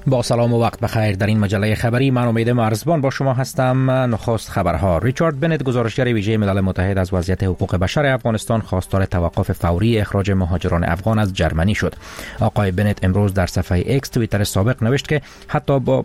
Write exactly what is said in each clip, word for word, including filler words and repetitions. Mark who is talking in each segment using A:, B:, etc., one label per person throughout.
A: با سلام و وقت بخیر. در این مجله خبری من امید مرزبان با شما هستم. نخست خبرها. ریچارد بنت، گزارشگر ویژه ملل متحد از وضعیت حقوق بشر افغانستان، خواستار توقف فوری اخراج مهاجران افغان از جرمنی شد. آقای بنت امروز در صفحه ایکس توییتر سابق نوشت که حتی با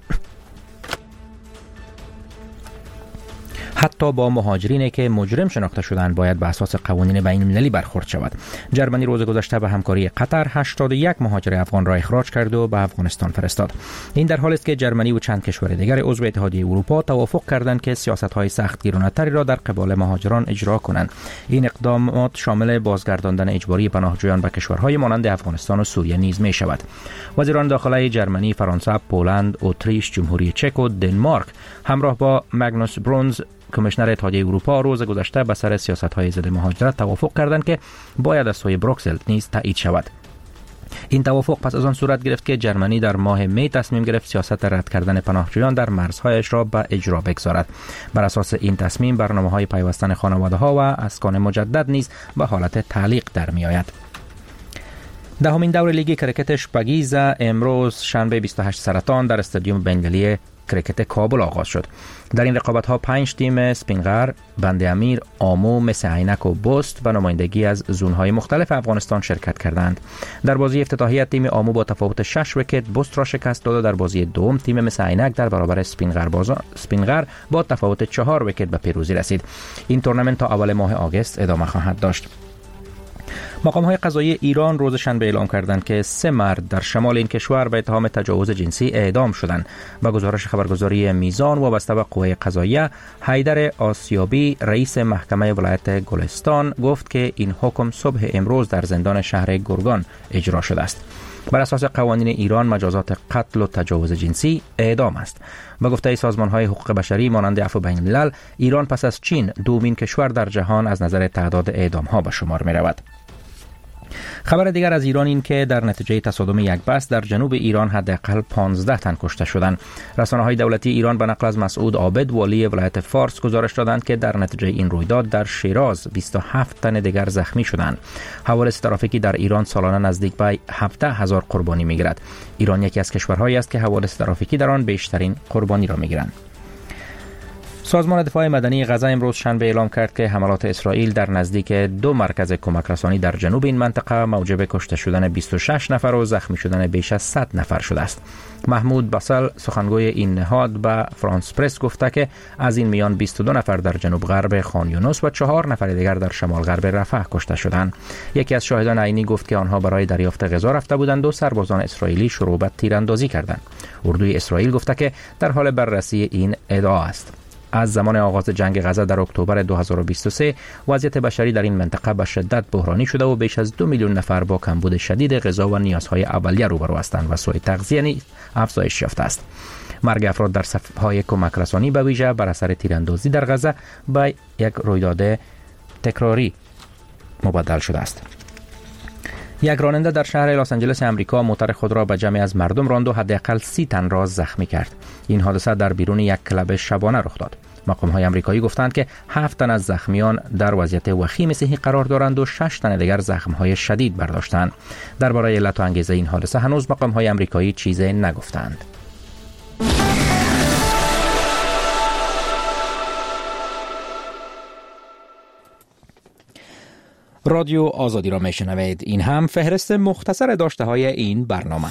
A: حتی با مهاجرینی که مجرم شناخته شدند باید به اساس قوانین بین المللی برخورد شود. جرمنی روز گذشته به همکاری قطر هشتاد و یک مهاجر افغان را اخراج کرد و به افغانستان فرستاد. این در حالی است که جرمنی و چند کشور دیگر عضو اتحادیه اروپا توافق کردند که سیاست‌های سختگیرانه‌تری را در قبال مهاجران اجرا کنند. این اقدامات شامل بازگرداندن اجباری پناهجویان به کشورهای مانند افغانستان و سوریه نیز می شود. وزیران داخلی جرمنی، فرانسه، پولند، اتریش، جمهوری چک و دنمارک همراه با ماگنوس برونز، کمیشنر اتحادیه اروپا، روز گذشته به سر سیاست‌های ضد مهاجرت توافق کردند که باید از سوی بروکسل نیز تایید شود. این توافق پس از آن صورت گرفت که جرمنی در ماه می تصمیم گرفت سیاست رد کردن پناهجویان در مرزهایش را به اجرا بگذارد. بر اساس این تصمیم برنامه‌های پیوستن خانواده‌ها و اسکان مجدد نیز به حالت تعلیق در می‌آید. دهمین دور لیگ کرکت شپگیزه امروز شنبه بیست و هشت سرطان در استادیوم بنگلی کرکت کابل آغاز شد. در این رقابت‌ها پنج تیم سپینغر، بند امیر، آمو، مس عینک و بست به نمایندگی از زون‌های مختلف افغانستان شرکت کردند. در بازی افتتاحیه تیم آمو با تفاوت شش ویکت بست را شکست داد و در بازی دوم تیم مس عینک در برابر سپینغر بازا سپینغر با تفاوت چهار ویکت به پیروزی رسید. این تورنمنت تا اول ماه آگوست ادامه خواهد داشت. مقام‌های قضایی ایران روز شنبه اعلام کردند که سه مرد در شمال این کشور به اتهام تجاوز جنسی اعدام شدند. با گزارش خبرگزاری میزان وابسته به قوه قضاییه، حیدر آسیابی، رئیس محکمه ولایت گلستان، گفت که این حکم صبح امروز در زندان شهر گرگان اجرا شده است. بر اساس قوانین ایران مجازات قتل و تجاوز جنسی اعدام است. با گفته سازمان‌های حقوق بشری مانند عفو بین الملل، ایران پس از چین دومین کشور در جهان از نظر تعداد اعدام‌ها به شمار می‌رود. خبر دیگر از ایران این که در نتیجه تصادم یک بس در جنوب ایران حداقل پانزده تن کشته شدند. رسانه‌های دولتی ایران به نقل از مسعود عابد، والی ولایت فارس، گزارش دادند که در نتیجه این رویداد در شیراز بیست و هفت تن دیگر زخمی شدند. حوادث ترافیکی در ایران سالانه نزدیک به هفده هزار قربانی می‌گیرد. ایران یکی از کشورهایی است که حوادث ترافیکی در آن بیشترین قربانی را می‌گیرند. سازمان دفاع مدنی غزه امروز شنبه اعلام کرد که حملات اسرائیل در نزدیک دو مرکز کمک رسانی در جنوب این منطقه موجب کشته شدن بیست و شش نفر و زخمی شدن بیش از صد نفر شده است. محمود باسل، سخنگوی این نهاد، به فرانس پرس گفته که از این میان بیست و دو نفر در جنوب غرب خان یونس و چهار نفر دیگر در شمال غرب رفح کشته شدند. یکی از شاهدان عینی گفت که آنها برای دریافت غذا رفته بودند و سربازان اسرائیلی شروع به تیراندازی کردند. اردوی اسرائیل گفته که در حال بررسی این ادعا است. از زمان آغاز جنگ غزه در اکتبر دو هزار و بیست و سه وضعیت بشری در این منطقه به شدت بحرانی شده و بیش از دو میلیون نفر با کمبود شدید غذا و نیازهای اولیه روبرو هستند و سوء تغذیه نیز افزایش یافته است. مرگ افراد در صف‌های کمک رسانی به ویژه بر اثر تیراندازی در غزه به یک رویداد تکراری مبدل شده است. یک راننده در شهر لس آنجلس امریکا موتور خود را به جمعی از مردم راند و حداقل سی تن را زخمی کرد. این حادثه در بیرون یک کلب شبانه رخ داد. مقام‌های آمریکایی گفتند که هفت تن از زخمیان در وضعیت وخیم صحی قرار دارند و شش تن دیگر زخم‌های شدید برداشتند. درباره علت و انگیزه این حادثه هنوز مقام‌های آمریکایی چیزی نگفتند. رادیو آزادی را میشنوید. این هم فهرست مختصر داشته های این برنامه.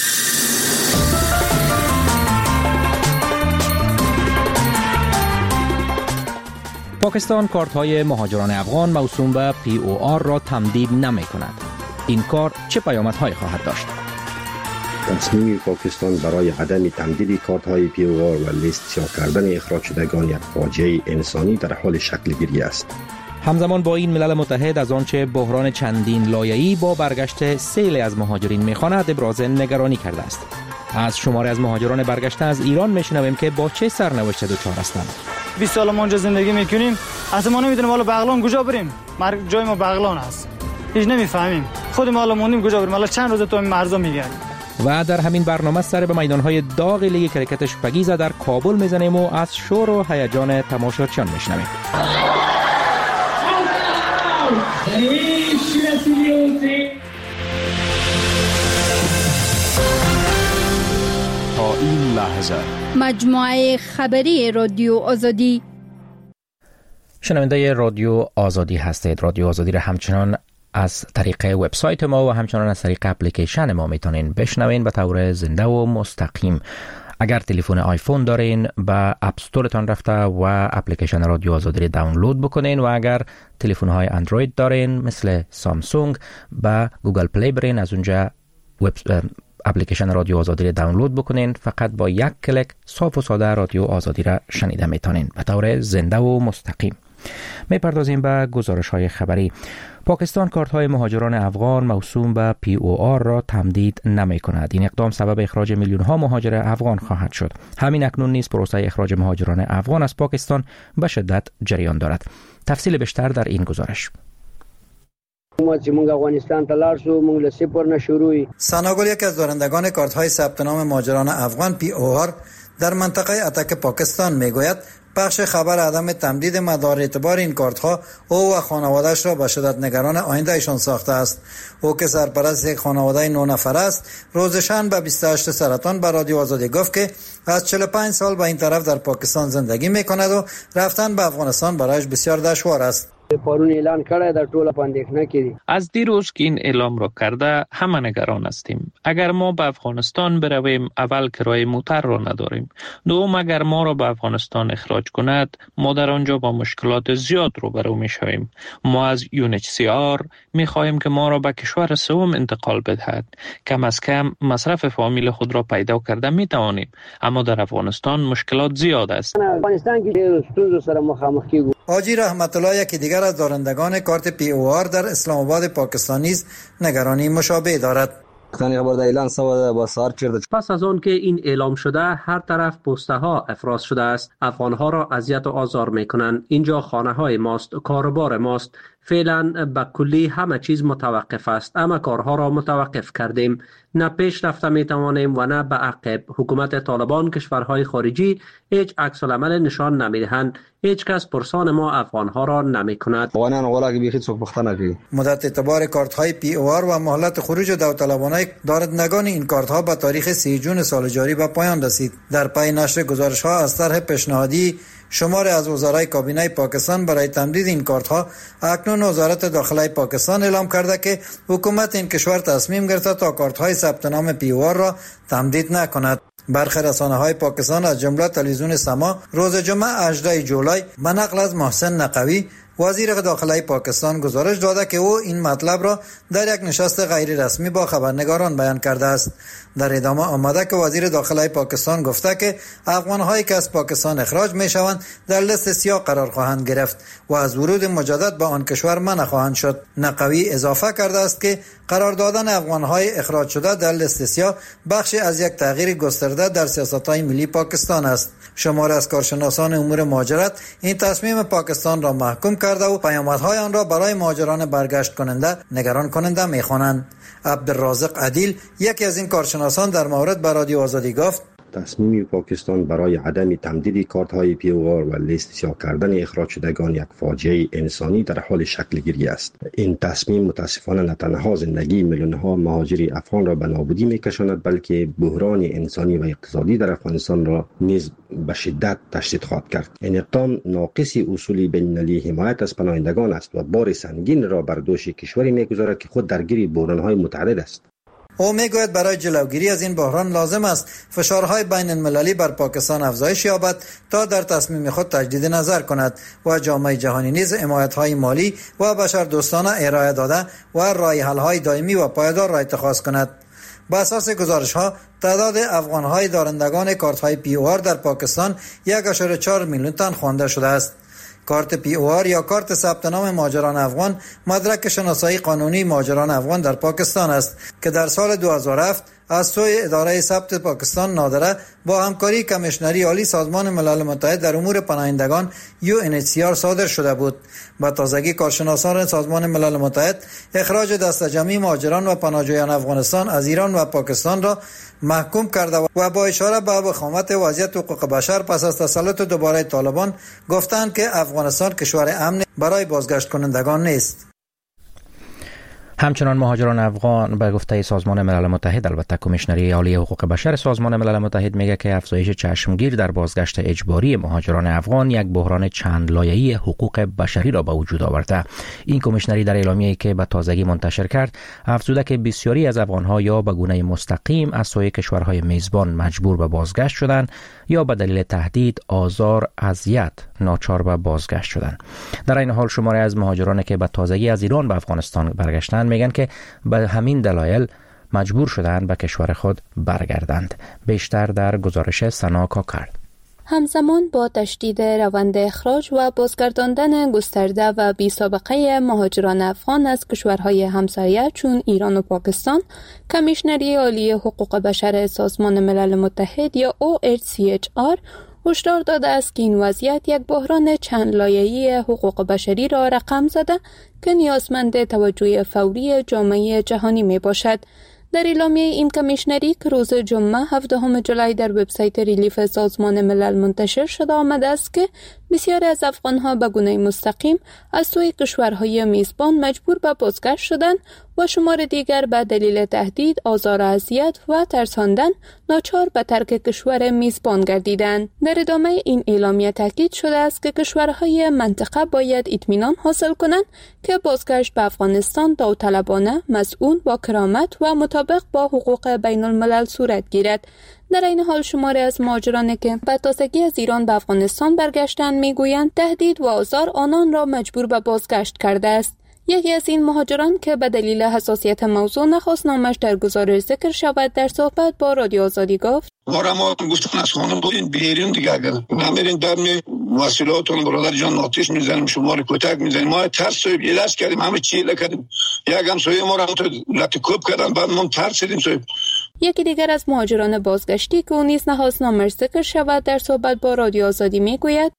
A: پاکستان کارت های مهاجران افغان موسوم به پی او آر را تمدید نمی کند. این کار چه پیامدهایی خواهد داشت؟
B: تصمیم پاکستان برای عدم تمدید کارت های پی او آر و لیست سیاه کردن اخراج شدگان یک فاجعه انسانی در حال شکل گیری است.
A: همزمان با این ملل متحد از آنچه بحران چندین لایه‌ای با برگشت سیل از مهاجرین می‌خواند ابراز نگرانی کرده است. از شماری از مهاجران برگشته از ایران می‌شنویم که با چه سرنوشت دچار هستند.
C: بیست سال ما اونجا زندگی می‌کنیم، اصلا ما نمی‌دونیم حالا بغلان کجا بریم. مرگ جای ما بغلان است. هیچ نمی‌فهمیم. خود ما حالا موندیم کجا بریم. حالا چند روز تو این مرزا می‌گردیم.
A: و در همین برنامه سر به میدان‌های داغ لیگ کرکت شپگیزه در کابل می‌زنیم و از شور و هیجان تماشاچیان می‌شنویم.
D: هزار.
E: مجموعه خبری رادیو آزادی.
A: شنونده رادیو آزادی هستید. رادیو آزادی را همچنان از طریق وبسایت ما و همچنان از طریق اپلیکیشن ما میتونین بشنوین به طور زنده و مستقیم. اگر تلفن آیفون دارین به اپ استورتان رفته و اپلیکیشن رادیو آزادی را دانلود بکنین و اگر تلفن های اندروید دارین مثل سامسونگ به گوگل پلی برین، از اونجا وب اپلیکیشن رادیو آزادی را دانلود بکنین. فقط با یک کلیک صاف و ساده رادیو آزادی را شنیده میتونین به طور زنده و مستقیم. میپردازیم به گزارش های خبری. پاکستان کارت های مهاجران افغان موسوم به پی او آر را تمدید نمی کند. این اقدام سبب اخراج میلیون ها مهاجر افغان خواهد شد. همین اکنون نیز پروسه اخراج مهاجران افغان از پاکستان به شدت جریان دارد. تفصیل بیشتر در این گزارش.
F: ساناگل یک از دارندگان کارت های ثبت نام مهاجران افغان پی او آر در منطقه اتک پاکستان میگوید بخش خبر عدم تمدید مدار اعتبار این کارت ها او و خانواده‌اش را به شدت نگران آینده ایشان ساخته است. او که سرپرست یک خانواده نه نفر است، روز شنبه بیست و هشت سرطان به رادیو آزادی گفت که از چهل و پنج سال به این طرف در پاکستان زندگی میکند و رفتن به افغانستان برایش بسیار دشوار است.
G: پرون اعلان کړی در ټوله پاندېښنه کې
H: از دیروز که این اعلام را کرده همه نگران هستیم. اگر ما به افغانستان برویم اول کرایه موتر را نداریم. دوم اگر ما را به افغانستان اخراج کند ما در آنجا با مشکلات زیاد روبرو میشویم. ما از یو ان اچ سی آر میخواهیم که ما را به کشور سوم انتقال بدهد. کم از کم مصرف فامیل خود را پیدا کرده میتوانیم، اما در افغانستان مشکلات زیاد است.
G: افغانستان کې ستونزو سره مخامخ کیږو.
F: حاجی رحمت الله یکی دیگر از دارندگان کارت پی او آر در اسلام آباد پاکستان نیز نگرانی مشابه دارد.
I: پس از آن که این اعلام شده هر طرف پسته ها افراز شده است. افغان ها را اذیت و آزار میکنند. اینجا خانه های ماست، کاروبار ماست. فعلا به کلی همه چیز متوقف است، اما کارها را متوقف کردیم. نه پیش رفته می توانیم و نه به عقب. حکومت طالبان کشورهای خارجی هیچ عکس العمل نشان نمی دهند. هیچ کس پرسان ما افغان ها را نمی کند.
F: مدت اعتبار کارت های پی او آر و مهلت خروج داوطلبانه دارندگان این کارت ها به تاریخ سی جون سال جاری به پایان رسید. در پی نشر گزارش ها از طرح پیشنهادی شمار از وزرای کابینه پاکستان برای تمدید این کارت ها، اکنون وزارت داخله پاکستان اعلام کرده که حکومت این کشور تصمیم گرفته تا کارت های ثبت نام پی او آر را تمدید نکند. برخی رسانه های پاکستان از جمله تلویزیون سما روز جمعه هجدهم جولای به نقل از محسن نقوی وزیر داخله پاکستان گزارش داده که او این مطلب را در یک نشست غیر رسمی با خبرنگاران بیان کرده است. در ادامه آمده که وزیر داخله پاکستان گفته که افغان‌هایی که از پاکستان اخراج می‌شوند در لیست سیاه قرار خواهند گرفت و از ورود مجدد به آن کشور منع خواهند شد. نقوی اضافه کرده است که قرار دادن افغان‌های اخراج شده در لیست سیاه بخشی از یک تغییر گسترده در سیاست‌های ملی پاکستان است. شمار از کارشناسان امور مهاجرت این تصمیم پاکستان را محکوم کرده و پیامدهای آن را برای مهاجران برگشت کننده نگران کننده می‌خوانند. عبدالرازق عدیل یکی از این کارشناسان در مورد به رادیو آزادی گفت
B: تصمیم پاکستان برای عدم تمدید کارت های پی او آر و لیست سیاه کردن اخراج شدگان یک فاجعه انسانی در حال شکل گیری است. این تصمیم متاسفانه نه تنها زندگی میلیون ها مهاجر افغان را به نابودی میکشاند، بلکه بحران انسانی و اقتصادی در افغانستان را نیز به شدت تشدید خواهد کرد. این اقدام ناقص اصول بین‌المللی حمایت از پناهندگان است و بار سنگین را بر دوش کشوری میگذارد که خود درگیر بحران های متعدد است.
F: او میگوید برای جلوگیری از این بحران لازم است فشارهای بین المللی بر پاکستان افزایش یابد تا در تصمیم خود تجدید نظر کند و جامعه جهانی نیز حمایت‌های مالی و بشردوستانه ارائه داده و راه حل‌های دائمی و پایدار را اتخاذ کند. با اساس گزارش‌ها تعداد افغان‌های دارندگان کارت‌های پی او آر در پاکستان یک ممیز چهار میلیون تن خوانده شده است. کارت پی او آر یا کارت ثبت نام مهاجران افغان مدرک شناسایی قانونی مهاجران افغان در پاکستان است که در سال دو هزار و هفت از سوی اداره ثبت پاکستان نادره با همکاری کمیشنری عالی سازمان ملل متحد در امور پناهندگان یو ان اچ سی آر صادر شده بود. با تازگی کارشناسان سازمان ملل متحد اخراج دست جمعی مهاجران و پناهجویان افغانستان از ایران و پاکستان را محکوم کرده و با اشاره به وخامت وضعیت حقوق بشر پس از تسلط دوباره طالبان گفتند که افغانستان کشور امن برای بازگشت کنندگان نیست.
A: همچنان مهاجران افغان به گفته سازمان ملل متحد، البته کمیشنری عالی حقوق بشر سازمان ملل متحد میگه که افزایش چشمگیر در بازگشت اجباری مهاجران افغان یک بحران چند لایه‌ای حقوق بشری را به وجود آورده. این کمیشنری در اعلامیه‌ای که به تازگی منتشر کرد افزوده که بسیاری از افغان‌ها یا به گونه مستقیم از سوی کشورهای میزبان مجبور به بازگشت شدند یا به دلیل تهدید، آزار، اذیت ناچار به بازگشت شدند. در این حال شماری از مهاجرانی که به تازگی از ایران به افغانستان برگشتند میگن که به همین دلایل مجبور شدند به کشور خود برگردند. بیشتر در گزارش سنا کاکر.
D: همزمان با تشدید روند اخراج و بازگرداندن گسترده و بی سابقه مهاجران افغان از کشورهای همسایه چون ایران و پاکستان، کمیشنری عالی حقوق بشر سازمان ملل متحد یا او اچ سی اچ آر هشدار داده است که این وضعیت یک بحران چند لایه‌ای حقوق بشری را رقم زده که نیازمند توجه فوری جامعه جهانی می باشد. در اعلامیه این کمیشنری که روز جمعه هفدهم ژوئیه در وبسایت ریلیف سازمان ملل منتشر شده آمده است که بسیاری از افغان‌ها به گونه مستقیم از سوی کشورهای میزبان مجبور به بازگشت شدند و شمار دیگر به دلیل تهدید، آزار و اذیت و ترساندن ناچار به ترک کشور میزبان گردیدند. در ادامه این اعلامیه تاکید شده است که کشورهای منطقه باید اطمینان حاصل کنند که بازگشت به افغانستان داوطلبانه، مسئول، با کرامت و مطابق با حقوق بین الملل صورت گیرد. در این حال شماری از مهاجرانی که به تازگی از ایران به افغانستان برگشتند میگویند تهدید و آزار آنان را مجبور به بازگشت کرده است. یکی از این مهاجران که به دلیل حساسیت موضوع نخواست نامش در گزارش ذکر شود در صحبت با رادیو آزادی گفت:
J: ما را ما گفتن از خانه بودین بیرون دیگه، اگر نمیرین در می وسیلاتون برادر جان آتش میزنیم، شما رو کتک میزنیم. ما ترس و بیلاش کردیم، همه چیله کردیم، یک هم سوی ما را تو لطکوب کردن، بعد ما ترسیدیم. سوی
D: یکی دیگر از مهاجران بازگشتی که او نیز نخواست نامش ذکر شود در صحبت با رادیو آزادی میگوید: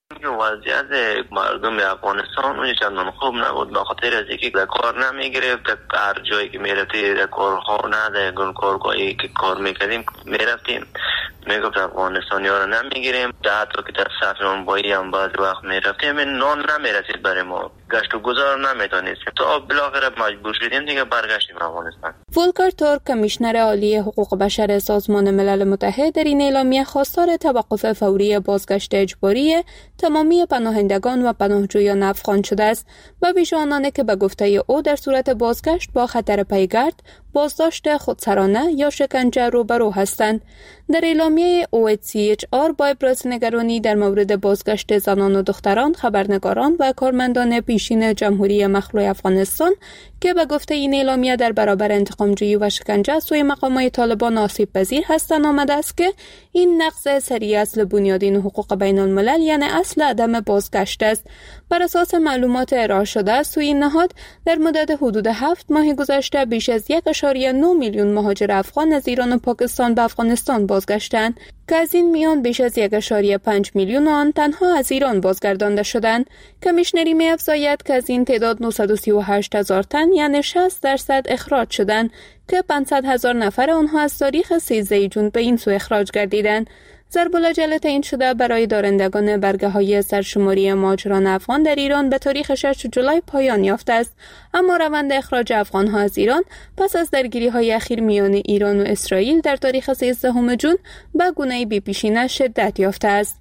K: وضعیت مردم افغانستان اون چندان خوب نبود، به خاطر از اینکه کار نمیگرفت. هر جایی که میرفتی در کارخانه در کارگاهی که کار میکردیم میرفتیم، میگفت افغانستانی ها رو نمیگیریم. حتی که در صف نانوایی هم بعضی وقت میرفتیم نان نمیرسید برای ما، گشت و گذار نمیتونستیم، تا بالاخره مجبور شدیم دیگه برگشتیم افغانستان.
D: ولکر تورک، کمیشنر عالی حقوق بشر سازمان ملل متحد، در این اعلامیه خواستار توقف فوری بازگشت اجباری تمامی پناهندگان و پناهجویان افغان شده است و بیش آنانی که به گفته او در صورت بازگشت با خطر پیگرد، بازداشت خودسرانه یا شکنجه روبرو هستند. در اعلامیه او اچ سی اچ آر با ابراز نگرانی در مورد بازگشت زنان و دختران، خبرنگاران و کارمندان پیشین جمهوری مخلوع افغانستان که به گفته این اعلامیه در برابر انتقامجویی و شکنجه از سوی مقامات طالبان آسیب پذیر هستند آمده است که این نقض سریع اصل بنیادین حقوق بین الملل یعنی اصل عدم بازگشت است. بر اساس معلومات ارائه شده از سوی این نهاد در مدت حدود هفت ماه گذشته بیش از یک و نه میلیون مهاجر افغان از ایران و پاکستان به افغانستان بازگشتند که از این میان بیش از یک و پنج میلیون آن تنها از ایران بازگردانده شدند. کمیشنری می‌افزاید که از این تعداد نهصد و سی و هشت هزار تن یعنی شصت درصد اخراج شدند که پانصد هزار نفر آنها از تاریخ سیزده ژوئیه به این سو اخراج گردیدند. ضرب العجله تعیین شده برای دارندگان برگه‌های سرشماری مهاجران افغان در ایران به تاریخ ششم ژوئیه پایان یافته است، اما روند اخراج افغان‌ها از ایران پس از درگیری‌های اخیر میان ایران و اسرائیل در تاریخ سیزدهم ژوئیه به گونه‌ای بی‌پیشینه شدت یافته است.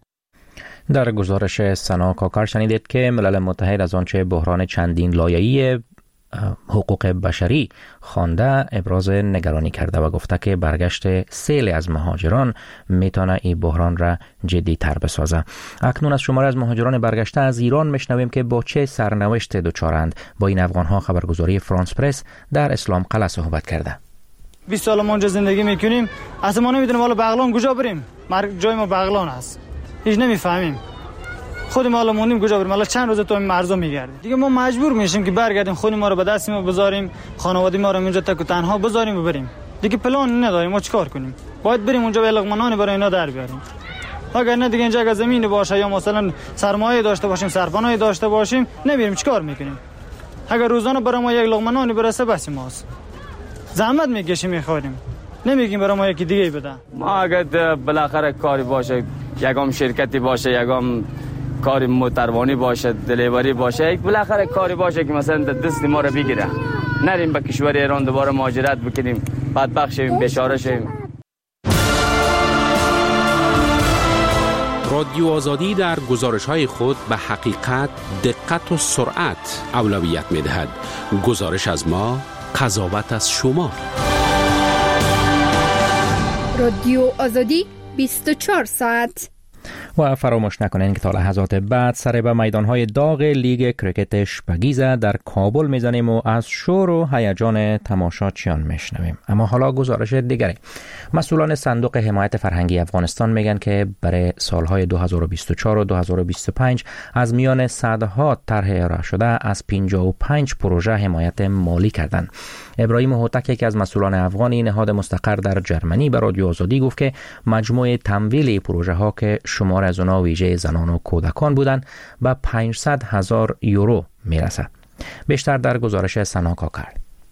A: در گزارش سنا کاکر شنیدید که ملل متحد از آنچه بحران چندین لایه‌ای حقوق بشری خوانده ابراز نگرانی کرده و گفته که برگشت سیل از مهاجران میتونه این بحران را جدی تر بسازه. اکنون از شماره از مهاجران برگشته از ایران میشنویم که با چه سرنوشت دچارند. با این افغانها خبرگزاری فرانس پرس در اسلام قلعه صحبت کرده.
C: بیست سال ما اونجا زندگی میکنیم، اصلا ما نمیدونیم حالا بغلان کجا بریم. مرگ جای ما بغلان است، هیچ نمیفهمیم. خود ما الان موندیم کجا بریم؟ الان چند روز تو این مرزا میگردیم دیگه. ما مجبور میشیم که برگردیم، خود ما رو به دست ما بذاریم، خانواده ما رو اونجا تک و تنها بذاریم و بریم دیگه. پلان نداریم ما چیکار کنیم، باید بریم اونجا به لقمانانی برای اینا در بیاریم. اگر نه دیگه اینجا اگه زمین باشه یا مثلا سرمایه داشته باشیم، سرپناهی داشته باشیم، نمیریم چیکار میکنیم؟ اگر روزانه برای ما یک لقمانانی برسه بس ماست. زحمت میکشیم میخوریم، نمیگیم برای ما یکی دیگه بده.
L: ما اگر بالاخره کاری باشه، یگام شرکتی باشه، یگام کاری موتروانی باشه، دلیوری باشه، یک بالاخره کاری باشه که مثلا دست ما رو بگیره، نریم به کشور ایران دوباره مهاجرت بکنیم، بدبخت شویم، بیچاره شویم.
M: رادیو آزادی در گزارش‌های خود به حقیقت، دقت و سرعت اولویت می‌دهد. گزارش از ما، قضاوت از شما.
E: رادیو آزادی بیست و چهار ساعت.
A: و فراموش نکنین که تا لحظات بعد سر به میدانهای داغ لیگ کریکت شپگیزه در کابل میزنیم و از شور و هیجان تماشاچیان میشنویم. اما حالا گزارش دیگری. مسئولان صندوق حمایت فرهنگی افغانستان میگن که برای سالهای دو هزار و بیست و چهار و دو هزار و بیست و پنج از میان صدها طرح ارائه شده از پنجاه و پنج پروژه حمایت مالی کردند. ابراهیم هوتک، یکی از مسئولان افغانی نهاد مستقر در جرمنی، به رادیو آزادی گفت که مجموع تمویل پروژه ها که شمار از اونها ویژه زنان و کودکان بودند به پانصد هزار یورو میرسد. بیشتر در گزارش سنا کاکر.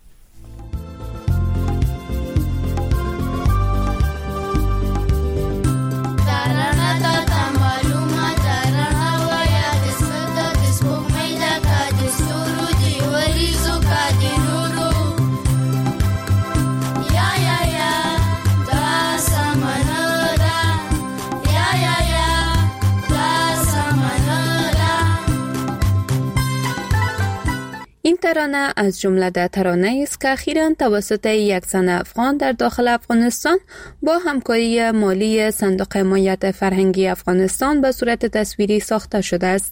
D: این ترانه از جمله در ترانه است که اخیراً توسط یک زن افغان در داخل افغانستان با همکاری مالی صندوق حمایت فرهنگی افغانستان به صورت تصویری ساخته شده است.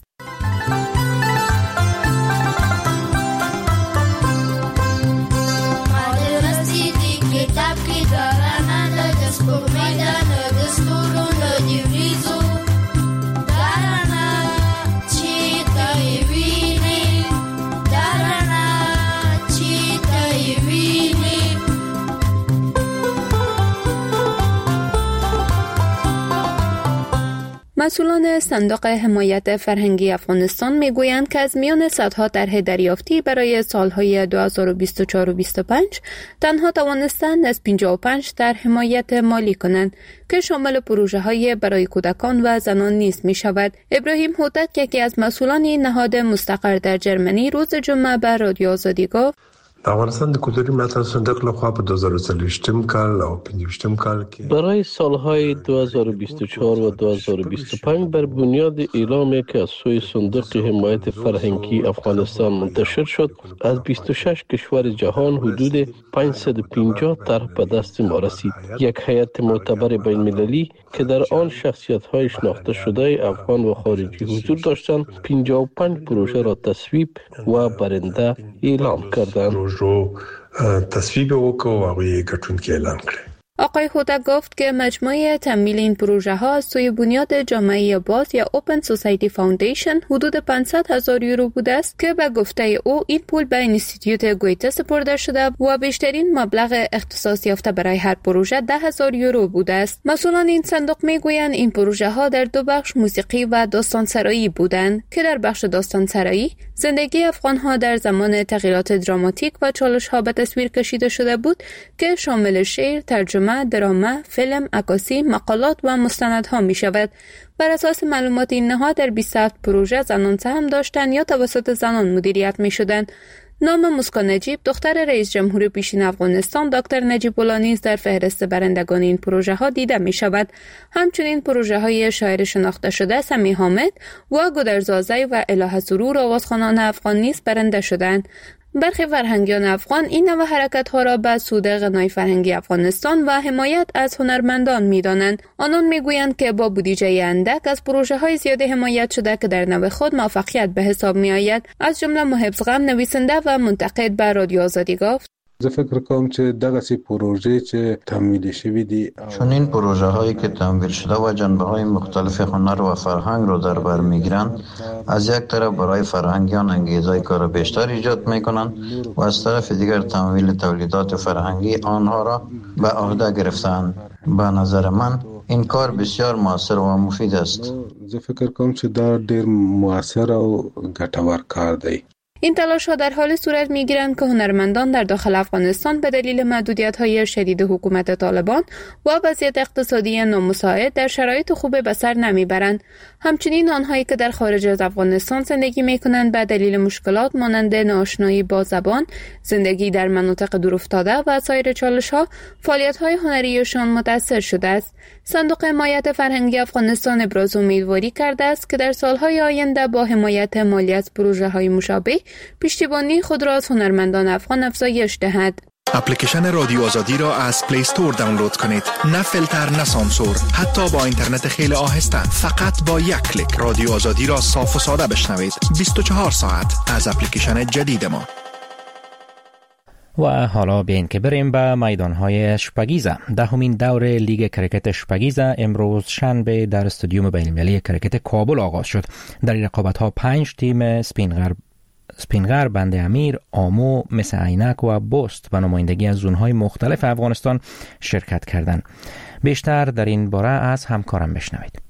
D: مسئولان صندوق حمایت فرهنگی افغانستان میگویند که از میان صدها طرح دریافتی برای سالهای دو هزار و بیست و چهار و بیست و پنج تنها توانستند از پنجاه و پنج طرح حمایت مالی کنند که شامل پروژه های برای کودکان و زنان نیز می شود. ابراهیم هوتک، یکی از مسئولان نهاد مستقر در جرمنی، روز جمعه به رادیو آزادی گفت
N: افغانستان د کلتوری ملاتړ صندوق لخوا په دو هزار و څلوېښتم کال او پنځویشتم کال کې
O: برای سالهای دو هزار و بیست و چهار و دو هزار و بیست و پنج بر بنیاد اعلامی که از سوی صندوق حمایت فرهنگی افغانستان منتشر شد، از بیست و شش کشور جهان حدود پانصد و پنجاه طرح به دست ما رسید. یک هیئت معتبر بین المللی که در آن شخصیت‌های شناخته شده افغان و خارجی حضور داشتند، پنجاه و پنج پروژه را تصویب و برنده اعلام کردند.
N: رو تصویب وکړو او یې ګټونکي اعلان کړ.
D: آقای هوتک گفت که مجموعه تمویل این پروژه ها از سوی بنیاد جامعه باز یا اوپن سوسایتی فاوندیشن حدود پانصد هزار یورو بوده است که به گفته او این پول به اینستیتوت گویته سپرده شده و بیشترین مبلغ اختصاص یافته برای هر پروژه ده هزار یورو بوده است. مسئولان این صندوق میگویند این پروژه ها در دو بخش موسیقی و داستان سرایی بودند که در بخش داستان سرایی زندگی افغان ها در زمان تغییرات دراماتیک و چالش ها به تصویر کشیده شده بود که شامل شعر، ترجمه، دراما، فیلم، عکاسی، مقالات و مستندها می شود. بر اساس معلومات این نهاد در بیست و هفت پروژه زنان سهم داشتند یا توسط زنان مدیریت می شدند. نام مسکا نجیب، دختر رئیس جمهور پیشین افغانستان دکتر نجیب الله نیز در فهرست برندگان این پروژه ها دیده می شود. همچنین پروژه های شاعر شناخته شده سمی حامد و گودرزازی و الهه سرور آوازخوانان افغان نیز برنده شدند. برخی فرهنگیان افغان این نوع حرکت‌ها را به سود غنای فرهنگی افغانستان و حمایت از هنرمندان می‌دانند. آنان می‌گویند که با بودجه اندک از پروژه‌های زیاد حمایت شده که در نوع خود موفقیت به حساب می‌آید. از جمله محب زغم، نویسنده و منتقد، به رادیو آزادی گفت:
P: زه فکر کوم چې دغه سي پروژې چې تمویل شوی دي
Q: چون این پروژه هایی که تمویل شده و جنبه های مختلف هنر و فرهنگ را در بر میگیرند، از یک طرف برای فرهنگیان انگیزه کار بیشتر ایجاد میکنند و از طرف دیگر تمویل تولیدات فرهنگی آنها را به عهده گرفتند. به نظر من این کار بسیار موثر و مفید است.
P: زه فکر کوم چې دا ډیر موثر او ګټور کار دی.
D: این تلاش ها در حال صورت می گیرند که هنرمندان در داخل افغانستان به دلیل محدودیت های شدید حکومت طالبان و وضعیت اقتصادی نامساعد در شرایط خوب به سر نمی برند. همچنین آنهایی که در خارج از افغانستان زندگی می کنند به دلیل مشکلات مانند ناآشنایی با زبان، زندگی در مناطق دورافتاده و سایر چالش ها فعالیت های هنریشان متاثر شده است. صندوق حمایت فرهنگی افغانستان ابراز امیدواری کرده است که در سالهای آینده با حمایت مالی از پروژه های مشابه پشتیبانی خود را از هنرمندان افغان افزایش دهد.
R: اپلیکیشن رادیو آزادی را از پلی استور دانلود کنید. نه فیلتر، نه سانسور، حتی با اینترنت خیلی آهسته. فقط با یک کلیک رادیو آزادی را صاف و ساده بشنوید. بیست و چهار ساعت از اپلیکیشن جدید ما.
A: و حالا بیاین که بریم به میدانهای شپگیزه. دهمین دور لیگ کرکت شپگیزه امروز شنبه در استادیوم بین‌المللی کرکت کابل آغاز شد. در این رقابت‌ها پنج تیم سپینغر سپینغر، بند امیر، آمو، مس عینک و بست و نمایندگی از زون‌های مختلف افغانستان شرکت کردند. بیشتر در این باره از همکارم بشنوید.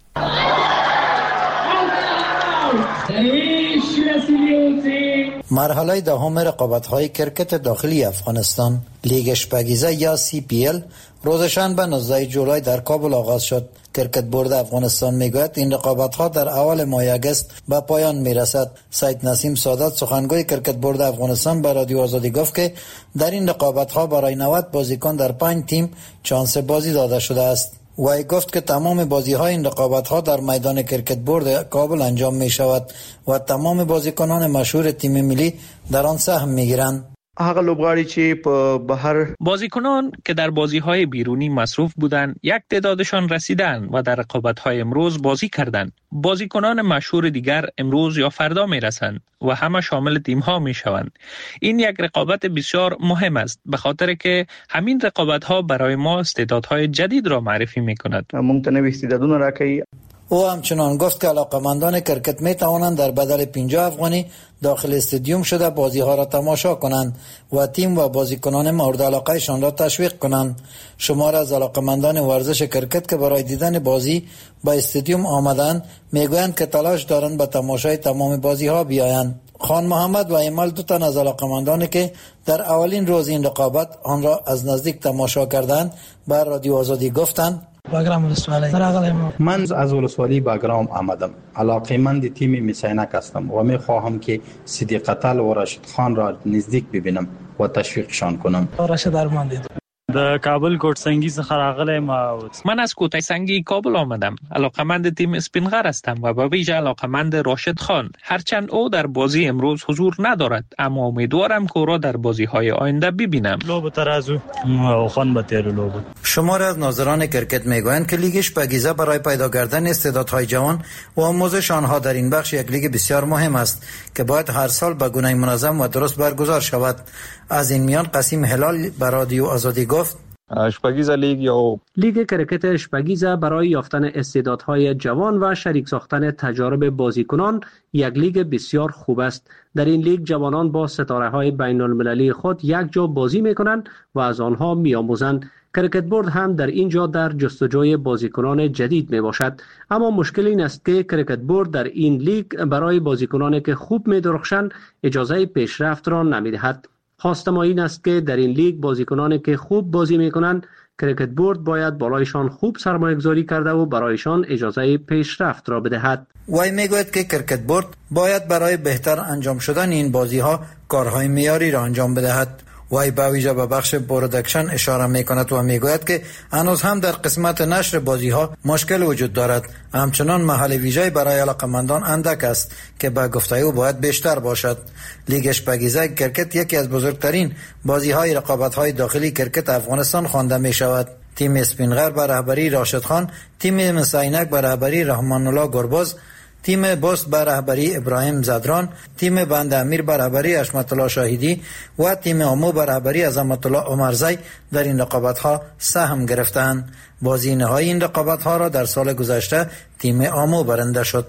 F: مرحله دهم رقابت‌های کرکت داخلی افغانستان لیگ شپگیزه یا سی پی ال روز شنبه نوزده جولای در کابل آغاز شد. کرکت بورد افغانستان میگوید این رقابت‌ها در اول ماه آگوست به پایان میرسد. سید نسیم سادات سخنگوی کرکت بورد افغانستان به رادیو آزادی گفت که در این رقابت‌ها برای نود بازیکن در پنج تیم چانس بازی داده شده است. وی گفت که تمام بازی‌های این رقابت‌ها در میدان کرکت بورد کابل انجام می‌شود و تمام بازیکنان مشهور تیم ملی در آن سهم می‌گیرند.
S: هغه لوبغاړي چې په بهر
H: بازیکنان که در بازی‌های بیرونی مصروف بودند یک تعدادشان رسیدند و در رقابت‌های امروز بازی کردند. بازیکنان مشهور دیگر امروز یا فردا می‌رسند و همه شامل تیم‌ها می‌شوند. این یک رقابت بسیار مهم است به خاطر که همین رقابت‌ها برای ما استعدادهای جدید را معرفی می‌کند.
S: مونږ ته نوې استعدادونه راکوي.
F: او همچنان گفت که علاقمندان کرکت می توانند در بدل پنجاه افغانی داخل استادیوم شده بازی ها را تماشا کنند و تیم و بازیکنان مورد علاقهشان را تشویق کنند. شمار از علاقمندان ورزش کرکت که برای دیدن بازی به استادیوم آمدند میگویند که تلاش دارند به تماشای تمام بازی ها بیایند. خان محمد و ایمال دو تن از علاقمندانی که در اولین روز این رقابت آن را از نزدیک تماشا کردند بر رادیو آزادی گفتند
T: باگرام ولسوالی
U: من از ولسوالی باگرام آمدم. علاقه‌مند تیم میسینک هستم و می خواهم که صدیق قتل و راشد خان را نزدیک ببینم و تشویقشان کنم.
T: راشد ارمان دید.
V: د کابل کوټ سنگی څخه راغلی ما.
H: من از کوټه سنگی کابل آمدم. علاقمند تیم اسپینغر هستم و به ویژه علاقمند راشد خان. هرچند او در بازی امروز حضور ندارد اما امیدوارم که او را در بازی‌های آینده ببینم.
V: لوب ترازو او خان به تیر لوب.
F: شمار از ناظران کرکت میگویند که لیگ شپگیزه برای پیدا کردن استعدادهای جوان و آموزش آنها در این بخش یک لیگ بسیار مهم است که باید هر سال به گونه منظم و درست برگزار شود. از این میان قسیم هلال به رادیو آزادی گفت
W: شپگیزه لیگ یا
I: لیگ کرکت شپگیزه برای یافتن استعدادهای جوان و شریک ساختن تجارب بازیکنان یک لیگ بسیار خوب است. در این لیگ جوانان با ستاره‌های بین‌المللی خود یک جا بازی می‌کنند و از آنها می‌آموزند. کرکت بورد هم در اینجا در جستجوی بازیکنان جدید میباشد، اما مشکل این است که کرکت بورد در این لیگ برای بازیکنانی که خوب می‌درخشند اجازه پیشرفت را نمی‌دهد. خواست ما این است که در این لیگ بازیکنانی که خوب بازی میکنند کرکت بورد باید بالایشان خوب سرمایه‌گذاری کرده و برایشان اجازه پیشرفت را بدهد.
F: وی میگوید که کرکت بورد باید برای بهتر انجام شدن این بازی‌ها کارهای معیاری را انجام بدهد. وی با ویژه به بخش پروداکشن اشاره میکند و میگوید که هنوز هم در قسمت نشر بازی‌ها مشکل وجود دارد. همچنان محل ویژه‌ای برای علاقه‌مندان اندک است که به گفته او باید بیشتر باشد. لیگ شپگیزه کرکت یکی از بزرگترین بازی‌های رقابت‌های داخلی کرکت افغانستان خوانده می‌شود. تیم اسپینغر به رهبری راشد خان، تیم مساینک به رهبری رحمان الله گرباز، تیم بست به رهبری ابراهیم زدران، تیم بند امیر به رهبری حشمت الله شاهدی و تیم آمو به رهبری عظمت الله عمرزی در این رقابت‌ها سهم گرفتند. بازی نهایی این رقابت‌ها را در سال گذشته تیم آمو برنده شد.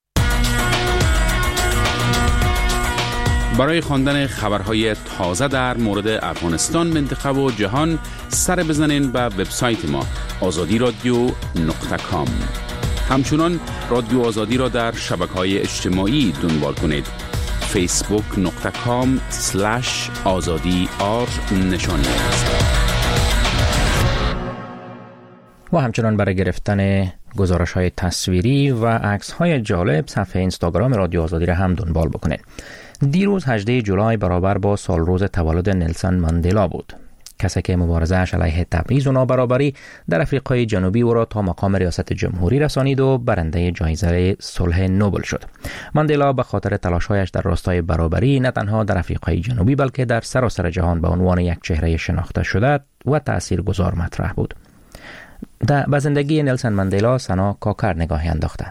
M: برای خواندن خبرهای تازه در مورد افغانستان، منطقه و جهان سر بزنین به وبسایت ما آزادی رادیو نقطه کام. همچنان رادیو آزادی را در شبکه‌های اجتماعی دنبال کنید. فیسبوک نقطه کام سلش آزادی آر نشانی است.
A: و همچنان برای گرفتن گزارش های تصویری و عکس های جالب صفحه اینستاگرام رادیو آزادی را هم دنبال بکنید. دیروز هجدهم جولای برابر با سال روز تولد نلسون ماندلا بود. کسی که مبارزه‌اش علیه تبعیض و نابرابری در آفریقای جنوبی او را تا مقام ریاست جمهوری رسانید و برنده جایزه صلح نوبل شد. ماندلا به خاطر تلاش‌هایش در راستای برابری نه تنها در آفریقای جنوبی بلکه در سراسر جهان به عنوان یک چهره شناخته شده و تاثیرگذار مطرح بود. به زندگی نلسون ماندلا سنا کاکر نگاهی انداخته.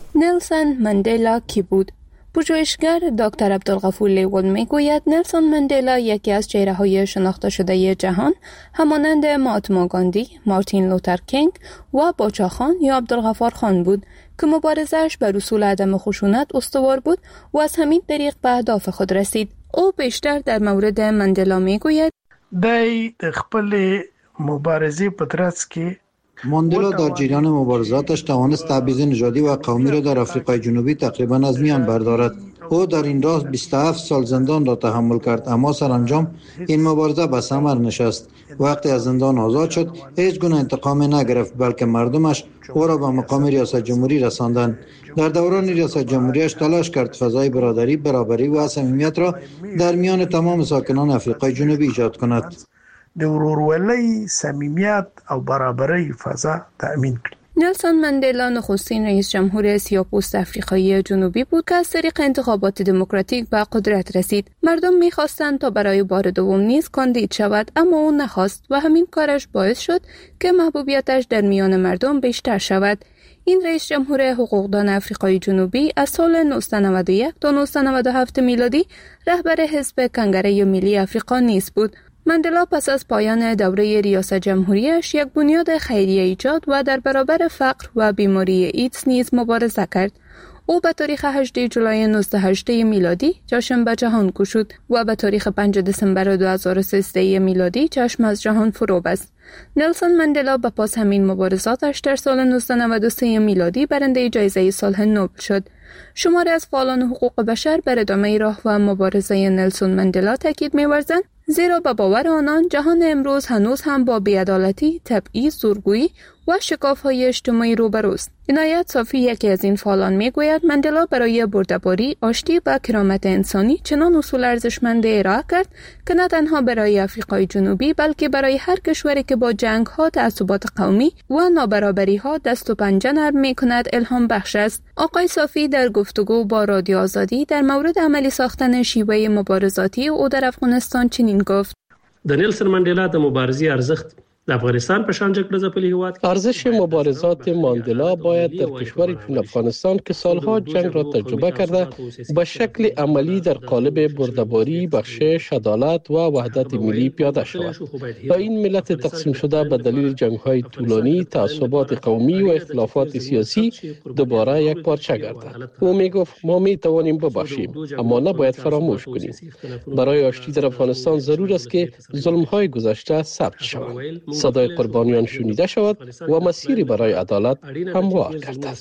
D: نلسون ماندلا کی بود؟ پژوهشگر دکتر عبدالغفور لیون میگوید نلسون ماندلا یکی از چهره‌های شناخته شده جهان همانند مهاتما گاندی، مارتین لوتر کینگ و باچا خان یا عبدالغفار خان بود که مبارزه‌اش بر اصول عدم خشونت استوار بود و از همین طریق به اهداف خود رسید. او بیشتر در مورد ماندلا میگوید
B: دای خپل مبارزه په ترڅ کې
F: ماندلا در جریان مبارزاتش توانست تبعیض نژادی و قومی را در آفریقای جنوبی تقریبا از میان بردارد. او در این راه بیست و هفت سال زندان را تحمل کرد، اما سرانجام این مبارزه به ثمر نشست. وقتی از زندان آزاد شد هیچ گونه انتقام نگرفت، بلکه مردمش او را به مقام ریاست جمهوری رساندند. در دوران ریاست جمهوریش تلاش کرد فضای برادری، برابری و صمیمیت را در میان تمام ساکنان آفریقای جنوبی ایجاد کند.
B: د ورورولۍ، صمیمیت او برابری فضا تأمین کړي.
D: نلسون ماندلا نخستین رئیس جمهور سیاه‌پوست آفریقایی جنوبی بود که از طریق انتخابات دموکراتیک به قدرت رسید. مردم می‌خواستند تا برای بار دوم نیز کاندید شود، اما او نخواست و همین کارش باعث شد که محبوبیتش در میان مردم بیشتر شود. این رئیس جمهور حقوقدان آفریقای جنوبی از سال نوزده نود و یک تا نوزده نود و هفت میلادی رهبر حزب کنگره ملی آفریقا نیز بود. ماندلا پس از پایان دوره ریاست جمهوریش یک بنیاد خیریه ایجاد و در برابر فقر و بیماری ایدز نیز مبارزه کرد. او به تاریخ هجدهم جولای نوزده هجده میلادی جشن به جهان گشود و به تاریخ پنجم دسامبر دو هزار و سیزده میلادی چشم از جهان فرو بست. نلسون ماندلا به پاس همین مبارزاتش در سال نوزده نود و سه میلادی برنده جایزه صلح نوبل شد. شماری از فعالان حقوق بشر بر ادامه راه و مبارزه نلسون ماندلا تاکید می‌ورزند، زیرا به باور آنان جهان امروز هنوز هم با بی‌عدالتی، تبعیض، زورگویی و شکاف‌های اجتماعی روبروست. عنایت صافی یکی از این فعالان میگوید ماندلا برای برده‌باری، آشتی و کرامت انسانی چنان اصول ارزشمند ارائه کرد که نه تنها برای آفریقای جنوبی بلکه برای هر کشوری که با جنگ‌ها، تعصبات قومی و نابرابری‌ها دست و پنجه نرم می‌کند الهام بخش است. آقای صافی در گفتگو با رادیو آزادی در مورد عملی ساختن شیوه مبارزاتی او در افغانستان چنین گفت:
I: د نلسون ماندلا د مبارزې ارزښت د افغانستان په شان جګړه ځپلې هیواد
O: ارزش مبارزات ماندلا باید در کشوری چون افغانستان که سالها جنگ را تجربه کرده به شکل عملی در قالب برده‌باری، بخشش، عدالت و وحدت ملی پیاده شود تا این ملت تقسیم شده به دلیل جنگ‌های طولانی، تعصبات قومی و اختلافات سیاسی دوباره یک پارچه گردد. او میگفت ما می توانیم ببخشیم اما نباید فراموش کنیم. برای آشتی در افغانستان ضرور است که ظلم‌های گذشته ثبت شود، صدای قربانیان شنیده شود و مسیری برای عدالت هموار گردد.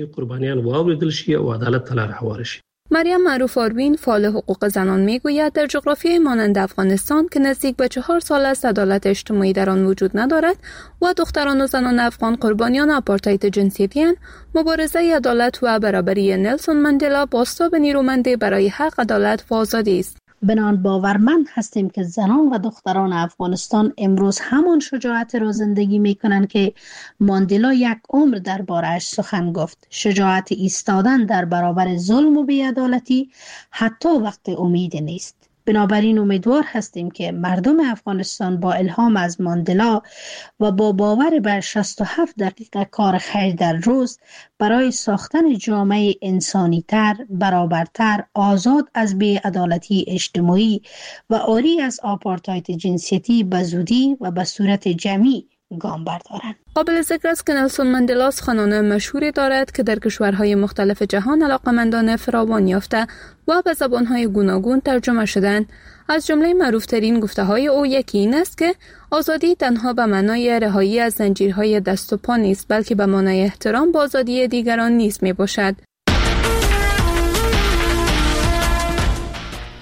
D: مریم معروف آروین فعال حقوق زنان میگوید در جغرافیای مانند افغانستان که نزدیک به چهار سال است عدالت اجتماعی در آن وجود ندارد و دختران و زنان افغان قربانیان آپارتاید جنسیتی، مبارزه عدالت و برابری نلسون ماندلا بازتاب نیرومند برای حق، عدالت و آزادی است.
G: بنان باورمند هستیم که زنان و دختران افغانستان امروز همان شجاعت را زندگی می کنند که ماندلا یک عمر درباره‌اش سخن گفت. شجاعت ایستادن در برابر ظلم و بی‌عدالتی حتی وقت امید نیست. بنابراین امیدوار هستیم که مردم افغانستان با الهام از ماندلا و با باور بر شصت و هفت دقیقه کار خیر در روز برای ساختن جامعه انسانی تر، برابرتر، آزاد از بی‌عدالتی اجتماعی و عاری از آپارتاید جنسیتی به زودی و به صورت جمعی گام بردارند.
D: قابل ذکر است که نلسون ماندلا سخنان مشهوری دارد که در کشورهای مختلف جهان علاقمندان فراوان یافته و به زبانهای گوناگون ترجمه شدند. از جمله معروفترین گفته‌های او یکی این است که آزادی تنها به معنای رهایی از زنجیرهای دست و پا نیست، بلکه به معنای احترام به آزادی دیگران نیز میباشد.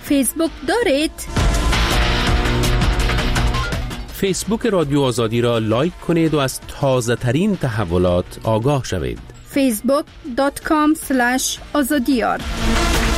E: فیسبوک دارید؟
M: فیسبوک رادیو آزادی را لایک کنید و از تازه ترین تحولات آگاه شوید.
E: فیسبوک دات کام سلش آزادیار